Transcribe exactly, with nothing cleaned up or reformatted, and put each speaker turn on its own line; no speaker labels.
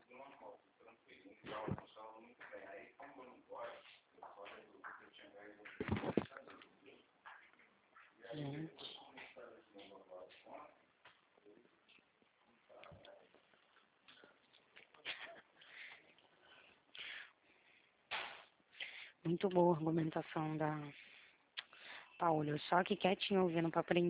Gente, muito boa a argumentação da Paola. Eu só aqui quietinha ouvindo para aprender.